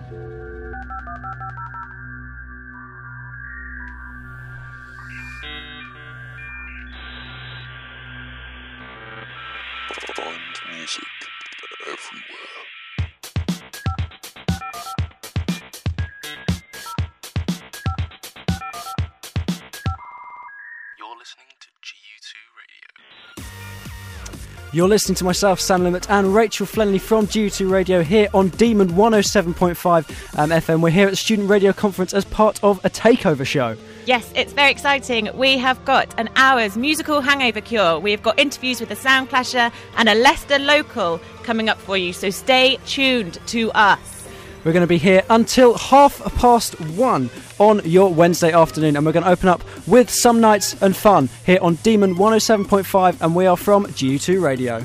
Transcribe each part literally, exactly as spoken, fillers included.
Find music everywhere. You're listening to G U two Radio. You're listening to myself, Sam Limmet, and Rachel Flenley from G U two Radio here on Demon one oh seven point five um, F M. We're here at the Student Radio Conference as part of a takeover show. Yes, it's very exciting. We have got an hour's musical hangover cure. We've got interviews with the Soundclasher and a Leicester local coming up for you, so stay tuned to us. We're going to be here until half past one on your Wednesday afternoon, and we're going to open up with Some Nights and Fun here on Demon one oh seven point five, and we are from G U two Radio.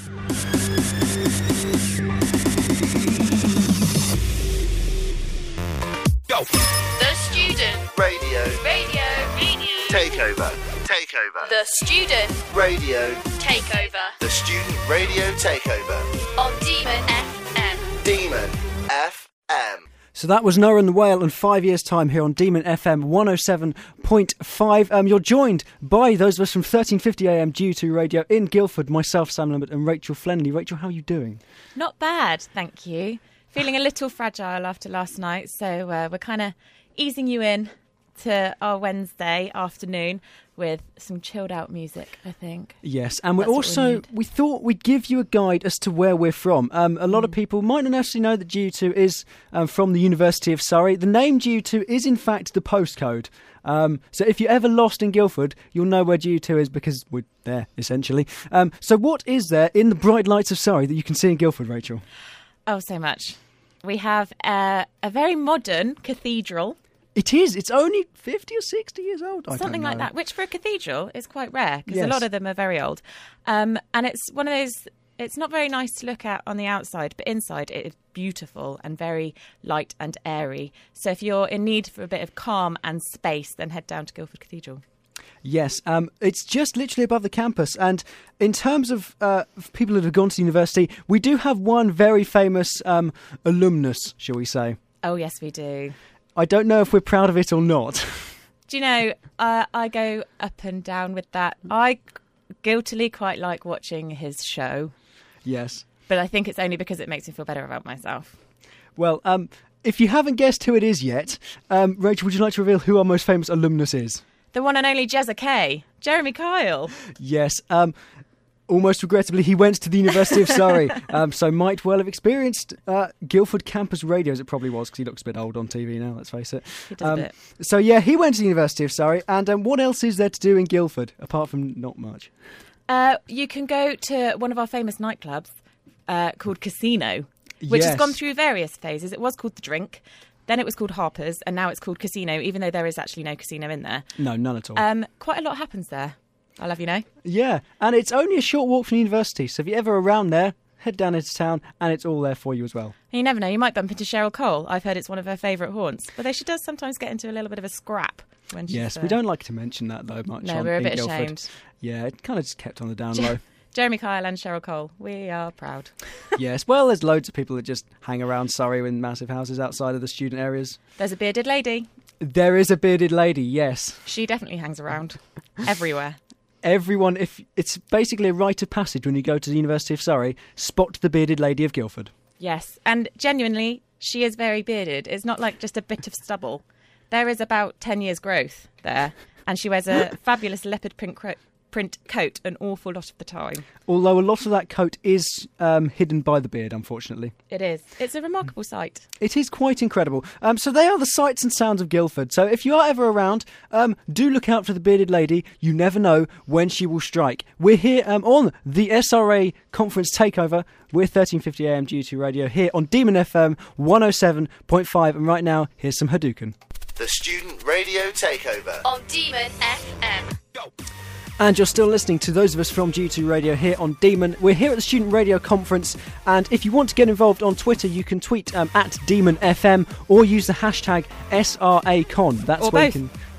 Go! The Student Radio. Radio Radio Takeover. Takeover. The Student Radio. Takeover The Student Radio Takeover. on Demon F M. Demon F M. So that was Noah and the Whale in five years' time here on Demon F M one oh seven point five. Um, you're joined by those of us from thirteen fifty A M G U two Radio in Guildford, myself, Sam Lambert, and Rachel Flenley. Rachel, how are you doing? Not bad, thank you. Feeling a little fragile after last night, so uh, we're kind of easing you in to our Wednesday afternoon with some chilled out music, I think. Yes, and we're That's what we also, need. we thought we'd give you a guide as to where we're from. Um, a lot Mm. of people might not necessarily know that G U two is um, from the University of Surrey. The name G U two is in fact the postcode. Um, so if you're ever lost in Guildford, you'll know where G U two is because we're there, essentially. Um, so what is there in the bright lights of Surrey that you can see in Guildford, Rachel? Oh, so much. We have uh, a very modern cathedral. It is. It's only fifty or sixty years old. I Something don't like know. that, which for a cathedral is quite rare because Yes. a lot of them are very old. Um, and it's one of those, it's not very nice to look at on the outside, but inside it is beautiful and very light and airy. So if you're in need for a bit of calm and space, then head down to Guildford Cathedral. Yes, um, it's just literally above the campus. And in terms of uh, people that have gone to university, we do have one very famous um, alumnus, shall we say. Oh, yes, we do. I don't know if we're proud of it or not. Do you know, uh, I go up and down with that. I guiltily quite like watching his show, Yes. but I think it's only because it makes me feel better about myself. Well, um, if you haven't guessed who it is yet, um, Rachel, would you like to reveal who our most famous alumnus is? The one and only Jezza Kay, Jeremy Kyle. Yes. Um, almost regrettably, he went to the University of Surrey, um, so might well have experienced uh, Guildford campus radio, as it probably was, because he looks a bit old on T V now, let's face it. He does Um, a bit. So, yeah, he went to the University of Surrey, and um, what else is there to do in Guildford, apart from not much? Uh, you can go to one of our famous nightclubs uh, called Casino, which Yes. has gone through various phases. It was called The Drink, then it was called Harper's, and now it's called Casino, even though there is actually no casino in there. No, none at all. Um, quite a lot happens there, I'll have you know. Yeah, and it's only a short walk from the university, so if you're ever around there, head down into town, and it's all there for you as well. And you never know, you might bump into Cheryl Cole. I've heard it's one of her favourite haunts. But though she does sometimes get into a little bit of a scrap when she's Yes, uh, we don't like to mention that, though, much No, on we're a in bit Guildford. ashamed. Yeah, it kind of just kept on the down low. Jeremy Kyle and Cheryl Cole, we are proud. Yes, well, there's loads of people that just hang around Surrey in massive houses outside of the student areas. There's a bearded lady. There is a bearded lady, yes. She definitely hangs around everywhere. Everyone, if it's basically a rite of passage when you go to the University of Surrey, spot the bearded lady of Guildford. Yes, and genuinely, she is very bearded. It's not like just a bit of stubble. There is about ten years growth there, and she wears a fabulous leopard print, cro- print coat an awful lot of the time. Although a lot of that coat is um, hidden by the beard, unfortunately. It is. It's a remarkable sight. It is quite incredible. Um, so they are the sights and sounds of Guildford. So if you are ever around, um, do look out for the bearded lady. You never know when she will strike. We're here um, on the S R A Conference Takeover. We're thirteen fifty A M G U two Radio here on Demon F M one oh seven point five. And right now, here's some Hadouken. The Student Radio Takeover. On Demon F M. Go! And you're still listening to those of us from G U two Radio here on Demon. We're here at the Student Radio Conference, and if you want to get involved on Twitter, you can tweet um, at Demon F M or use the hashtag S R A Con. That's Or where both. you can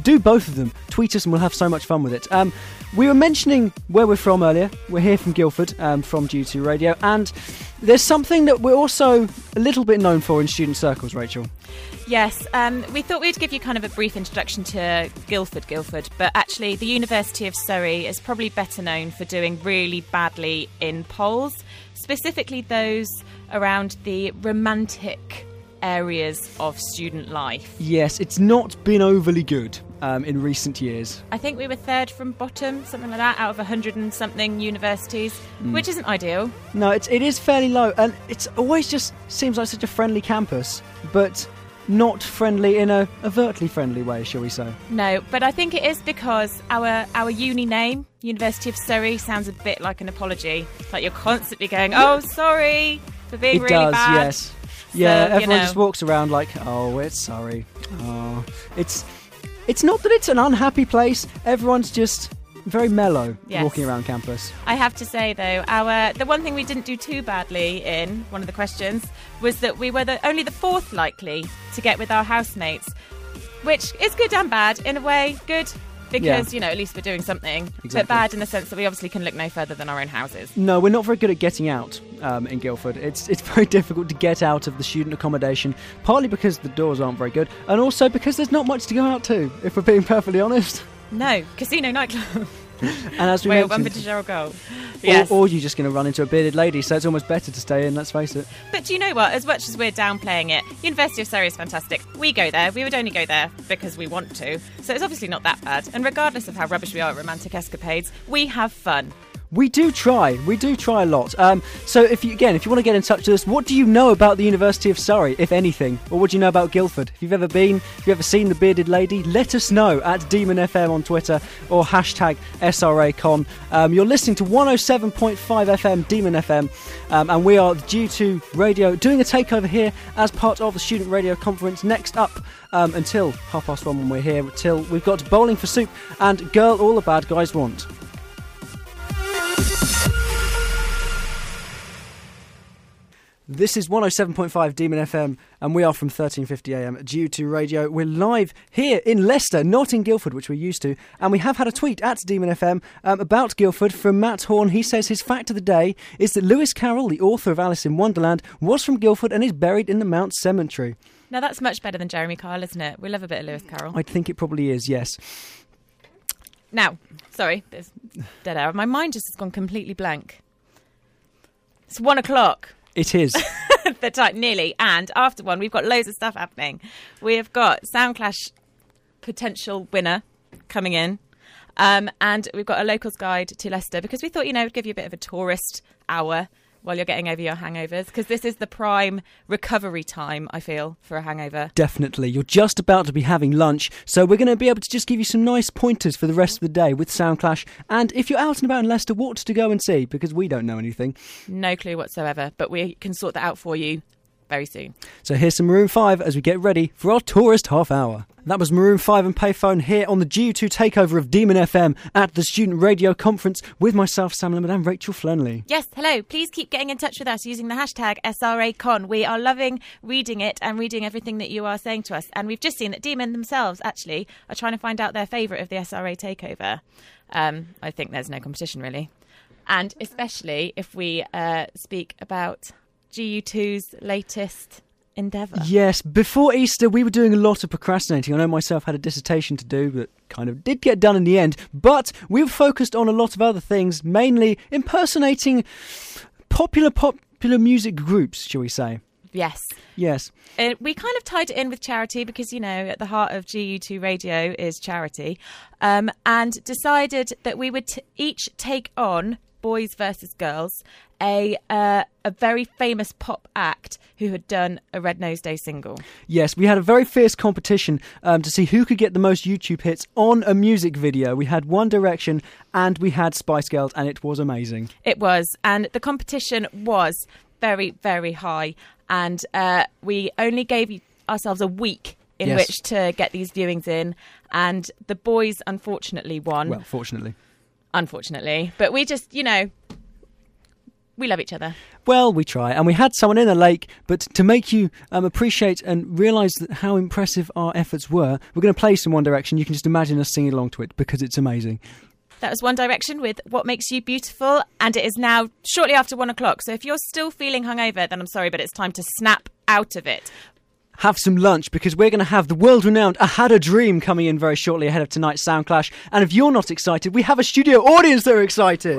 do both of them. Tweet us and we'll have so much fun with it. Um, we were mentioning where we're from earlier. We're here from Guildford, um, from G U two Radio, and there's something that we're also a little bit known for in student circles, Rachel. Yes, um, we thought we'd give you kind of a brief introduction to Guildford, Guildford, but actually the University of Surrey is probably better known for doing really badly in polls, specifically those around the romantic areas of student life. Yes, it's not been overly good um, in recent years. I think we were third from bottom, something like that, out of a hundred and something universities, mm. which isn't ideal. No, it's, it is fairly low, and it's always just seems like such a friendly campus, but not friendly in a overtly friendly way, shall we say. No, but I think it is because our our uni name, University of Surrey, sounds a bit like an apology. Like you're constantly going, oh, sorry for being it really does, bad. Yes. Yeah, So, everyone you know. just walks around like, oh, it's sorry. Oh, it's it's not that it's an unhappy place. Everyone's just very mellow Yes. walking around campus. I have to say, though, our the one thing we didn't do too badly in one of the questions was that we were the, only the fourth likely to get with our housemates, which is good and bad in a way. Good because, Yeah. you know, at least we're doing something, Exactly. but bad in the sense that we obviously can look no further than our own houses. No, we're not very good at getting out um, in Guildford. It's it's very difficult to get out of the student accommodation, partly because the doors aren't very good, and also because there's not much to go out to, if we're being perfectly honest. No, casino nightclub. And as we Wait, bumper mentioned, to Cheryl Goal. Yes. or, or you're just going to run into a bearded lady, so it's almost better to stay in, let's face it. But do you know what? As much as we're downplaying it, University of Surrey is fantastic. We go there. We would only go there because we want to. So it's obviously not that bad. And regardless of how rubbish we are at romantic escapades, we have fun. We do try. We do try a lot. Um, so, if you, again, if you want to get in touch with us, what do you know about the University of Surrey, if anything? Or what do you know about Guildford? If you've ever been, if you've ever seen the bearded lady, let us know at Demon F M on Twitter or hashtag S R A Con. Um, you're listening to one oh seven point five F M, Demon F M, um, and we are G U two Radio doing a takeover here as part of the Student Radio Conference. Next up, um, until half past one when we're here, till we've got Bowling for Soup and Girl All the Bad Guys Want. This is one oh seven point five Demon F M, and we are from thirteen fifty a m at G U two Radio. We're live here in Leicester, not in Guildford, which we're used to, and we have had a tweet at Demon F M um, about Guildford from Matt Horn. He says his fact of the day is that Lewis Carroll, the author of Alice in Wonderland, was from Guildford and is buried in the Mount Cemetery. Now, that's much better than Jeremy Kyle, isn't it? We love a bit of Lewis Carroll. I think it probably is, yes. Now, sorry, there's dead air. My mind just has gone completely blank. It's one o'clock. It is. The time, nearly. And after one, we've got loads of stuff happening. We have got Soundclash potential winner coming in. Um, and we've got a locals guide to Leicester because we thought, you know, we'd give you a bit of a tourist hour while you're getting over your hangovers, because this is the prime recovery time, I feel, for a hangover. Definitely. You're just about to be having lunch, so we're going to be able to just give you some nice pointers for the rest of the day with Soundclash. And if you're out and about in Leicester, what to go and see, because we don't know anything. No clue whatsoever, but we can sort that out for you very soon. So here's some Maroon five as we get ready for our tourist half hour. That was Maroon five and Payphone here on the G U two takeover of Demon F M at the Student Radio Conference with myself, Sam Limit, and Rachel Flenley. Yes, hello. Please keep getting in touch with us using the hashtag S R A Con. We are loving reading it and reading everything that you are saying to us. And we've just seen that Demon themselves, actually, are trying to find out their favourite of the S R A takeover. Um, I think there's no competition, really. And especially if we uh, speak about G U two's latest endeavour. Yes, before Easter we were doing a lot of procrastinating. I know myself had a dissertation to do that kind of did get done in the end, but we were focused on a lot of other things, mainly impersonating popular popular music groups, shall we say. Yes. Yes. Uh, we kind of tied it in with charity because, you know, at the heart of G U two Radio is charity, um, and decided that we would t- each take on, boys versus girls, a uh, a very famous pop act who had done a Red Nose Day single. Yes, we had a very fierce competition um, to see who could get the most YouTube hits on a music video. We had One Direction and we had Spice Girls, and it was amazing. It was, and the competition was very, very high, and uh, we only gave ourselves a week in Yes. which to get these viewings in, and the boys unfortunately won. Well, fortunately. Unfortunately. But we just, you know, We love each other. Well, we try, and we had someone in a lake, but to make you um, appreciate and realise that how impressive our efforts were, we're going to play some One Direction. You can just imagine us singing along to it because it's amazing. That was One Direction with What Makes You Beautiful, and it is now shortly after one o'clock. So if you're still feeling hungover, then I'm sorry, but it's time to snap out of it. Have some lunch, because we're going to have the world-renowned I Had a Dream coming in very shortly ahead of tonight's Sound Clash. And if you're not excited, we have a studio audience that are excited.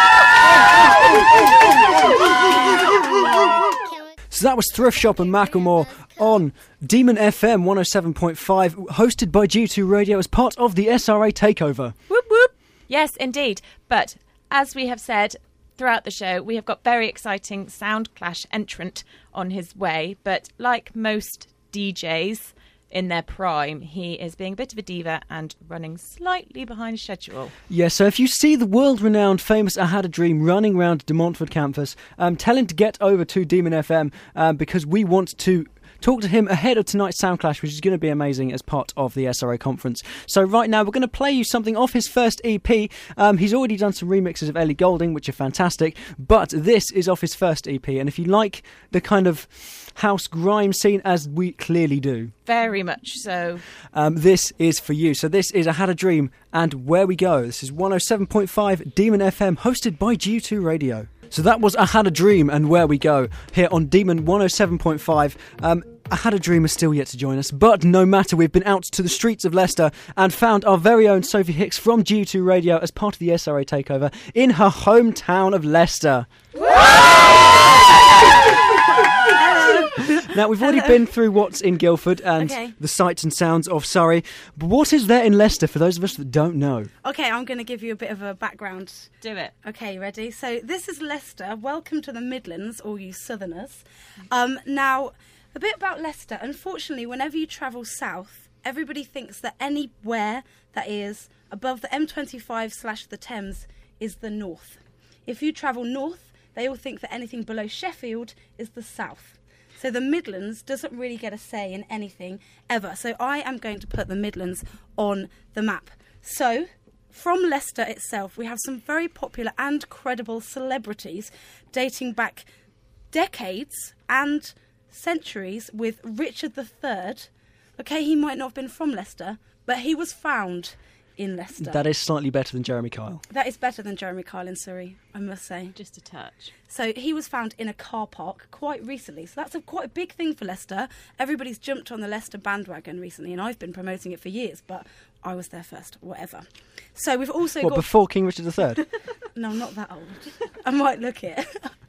So that was Thrift Shop and Macklemore on Demon F M one oh seven point five, hosted by G two Radio as part of the S R A takeover. Whoop whoop. Yes, indeed. But as we have said throughout the show, we have got very exciting Sound Clash entrant on his way. But like most D Js in their prime, he is being a bit of a diva and running slightly behind schedule. Yeah, so if you see the world-renowned famous I Had a Dream running around De Montfort campus, um, tell him to get over to Demon F M um, because we want to talk to him ahead of tonight's Sound Clash, which is going to be amazing as part of the S R A conference. So right now we're going to play you something off his first E P. Um, he's already done some remixes of Ellie Goulding, which are fantastic, but this is off his first E P, and if you like the kind of house grime scene, as we clearly do, very much so, um, this is for you. So this is I Had a Dream and Where We Go. This is one oh seven point five Demon F M, hosted by G two Radio. So that was I Had a Dream and Where We Go here on Demon one oh seven point five. Um, I Had a Dream is still yet to join us, but no matter, we've been out to the streets of Leicester and found our very own Sophie Hicks from G two Radio as part of the S R A takeover in her hometown of Leicester. Now, we've already Hello. been through what's in Guildford and Okay. the sights and sounds of Surrey, but what is there in Leicester for those of us that don't know? Okay, I'm going to give you a bit of a background. do it. Okay, ready? So this is Leicester. Welcome to the Midlands, all you Southerners. Um, now, a bit about Leicester. Unfortunately, whenever you travel south, everybody thinks that anywhere that is above the M twenty-five slash the Thames is the north. If you travel north, they all think that anything below Sheffield is the south. So the Midlands doesn't really get a say in anything ever. So I am going to put the Midlands on the map. So from Leicester itself, we have some very popular and credible celebrities dating back decades and centuries, with Richard the Third. Okay, he might not have been from Leicester, but he was found in Leicester. That is slightly better than Jeremy Kyle. That is better than Jeremy Kyle in Surrey, I must say. Just a touch. So he was found in a car park quite recently. So that's a quite a big thing for Leicester. Everybody's jumped on the Leicester bandwagon recently, and I've been promoting it for years, but I was there first, whatever. So we've also What, got... before King Richard the Third? No, I'm not that old. I might look it.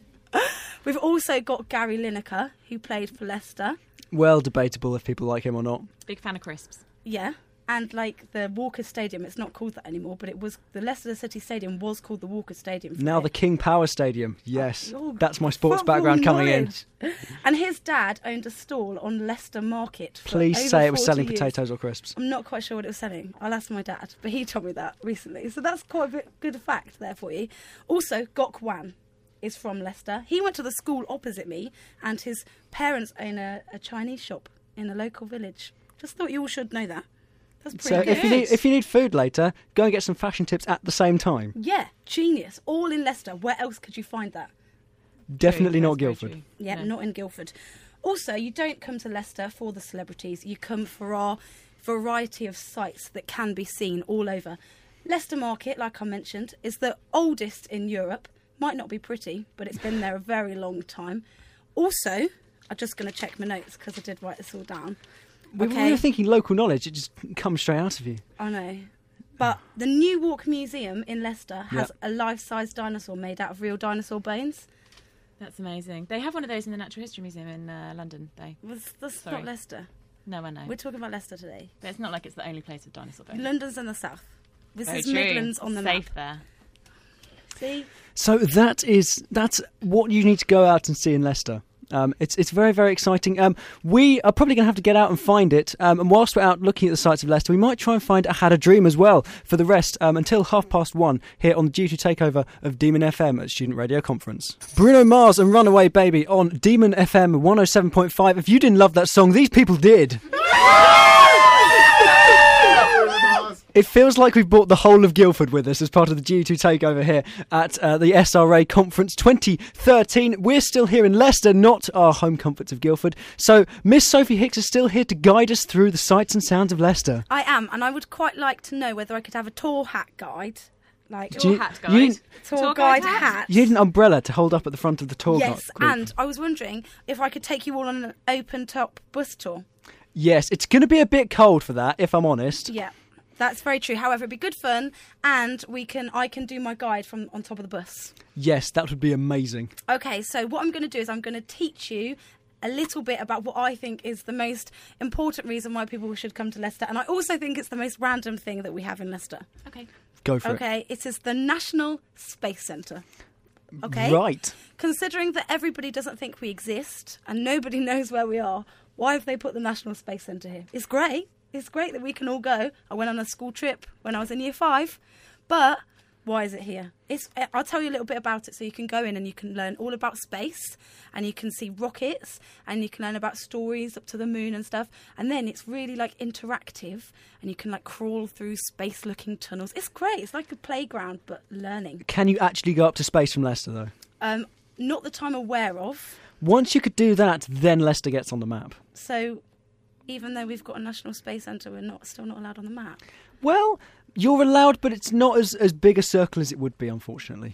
We've also got Gary Lineker, who played for Leicester. Well, debatable if people like him or not. Big fan of crisps. Yeah. And like the Walker Stadium, it's not called that anymore, but it was the Leicester City Stadium was called the Walker Stadium. for Now it. the King Power Stadium. Yes, Oh, that's my sports football background coming in. knowledge. And his dad owned a stall on Leicester Market. For Please over say it was forty selling years. potatoes or crisps. I'm not quite sure what it was selling. I'll ask my dad, but he told me that recently. So that's quite a bit good fact there for you. Also, Gok Wan is from Leicester. He went to the school opposite me, and his parents own a, a Chinese shop in a local village. Just thought you all should know that. That's pretty So good. if you need if you need food later, go and get some fashion tips at the same time. Yeah, genius. All in Leicester. Where else could you find that? Definitely True, not that's very Guildford. true. Yeah, No. not in Guildford. Also, you don't come to Leicester for the celebrities. You come for our variety of sites that can be seen all over. Leicester Market, like I mentioned, is the oldest in Europe. Might not be pretty, but it's been there a very long time. Also, I'm just going to check my notes because I did write this all down. We, Okay. we were thinking local knowledge; it just comes straight out of you. I know. But the New Walk Museum in Leicester has Yep. a life-size dinosaur made out of real dinosaur bones. That's amazing. They have one of those in the Natural History Museum in uh, London, though. Was that's Sorry. not Leicester. No, I know. We're talking about Leicester today. But it's not like it's the only place with dinosaur bones. London's in the south. This Very is true. Midlands on the Safe map. there. See? So that is that's what you need to go out and see in Leicester. Um, it's it's very, very exciting. Um, we are probably going to have to get out and find it. Um, and whilst we're out looking at the sights of Leicester, we might try and find I Had a Dream as well for the rest um, until half past one here on the G two takeover of Demon F M at Student Radio Conference. Bruno Mars and Runaway Baby on Demon F M one oh seven point five. If you didn't love that song, these people did. It feels like we've brought the whole of Guildford with us as part of the G U two takeover here at uh, the S R A Conference twenty thirteen. We're still here in Leicester, not our home comforts of Guildford. So Miss Sophie Hicks is still here to guide us through the sights and sounds of Leicester. I am, and I would quite like to know whether I could have a tour hat guide. Like Do you- hat you guide. didn't- tour, Tour guide, guide hat? hat. You need an umbrella to hold up at the front of the tour Yes, gu- group. and I was wondering if I could take you all on an open top bus tour. Yes, it's going to be a bit cold for that, if I'm honest. Yeah, that's very true. However, it'd be good fun, and we can I can do my guide from on top of the bus. Yes, that would be amazing. Okay, so what I'm going to do is I'm going to teach you a little bit about what I think is the most important reason why people should come to Leicester, and I also think it's the most random thing that we have in Leicester. Okay. Go for Okay, it is the National Space Centre. it. Okay, Right. Considering that everybody doesn't think we exist and nobody knows where we are, why have they put the National Space Centre here? It's great. It's great that we can all go. I went on a school trip when I was in year five, but why is it here? It's, I'll tell you a little bit about it so you can go in and you can learn all about space and you can see rockets and you can learn about stories up to the moon and stuff. And then it's really like interactive and you can like crawl through space looking tunnels. It's great. It's like a playground but learning. Can you actually go up to space from Leicester, though? Um, not that I'm aware of. Once you could do that, then Leicester gets on the map. So even though we've got a National Space Centre, we're not still not allowed on the map. Well, you're allowed, but it's not as, as big a circle as it would be, unfortunately.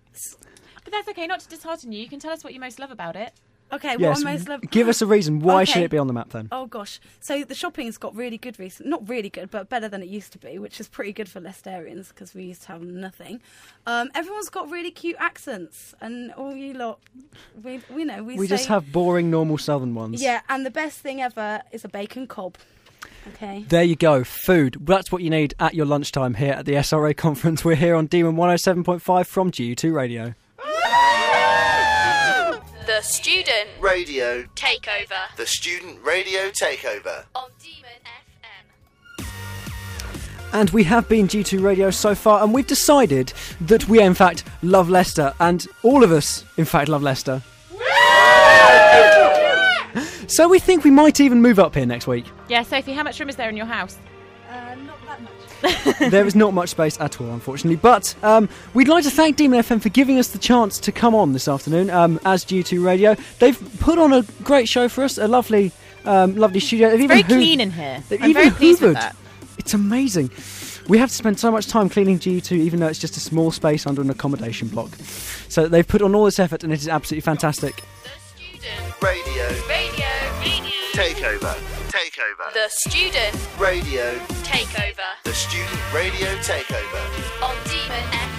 But that's okay, not to dishearten you. You can tell us what you most love about it. Okay, Yes, what I most love... give us a reason. Why Okay. should it be on the map, then? Oh gosh, so the shopping's got really good recently. Not really good, but better than it used to be, which is pretty good for Leicesterians because we used to have nothing. Um, everyone's got really cute accents, and all you lot, we we know we, We say, just have boring, normal southern ones. yeah. And the best thing ever is a bacon cob. Okay. There you go, food. That's what you need at your lunchtime here at the S R A Conference. We're here on Demon one oh seven point five from G U two Radio. The Student Radio. Takeover The Student Radio Takeover. on Demon F M. And we have been G two Radio so far, and we've decided that we, in fact, love Leicester, and all of us, in fact, love Leicester. So we think we might even move up here next week. Yeah, Sophie, how much room is there in your house? Uh, not that much. There is not much space at all, unfortunately. But um, we'd like to thank Demon F M for giving us the chance to come on this afternoon um, as G two Radio. They've put on a great show for us, a lovely, um, lovely studio. They've Very even hoo- clean in here. they've I'm even very pleased with hoovered. that. It's amazing. We have to spend so much time cleaning G U two, even though it's just a small space under an accommodation block. So they've put on all this effort, and it is absolutely fantastic. The Student Radio. Radio Radio Takeover. Takeover. The Student Radio. Takeover The Student Radio Takeover. on Demon F M.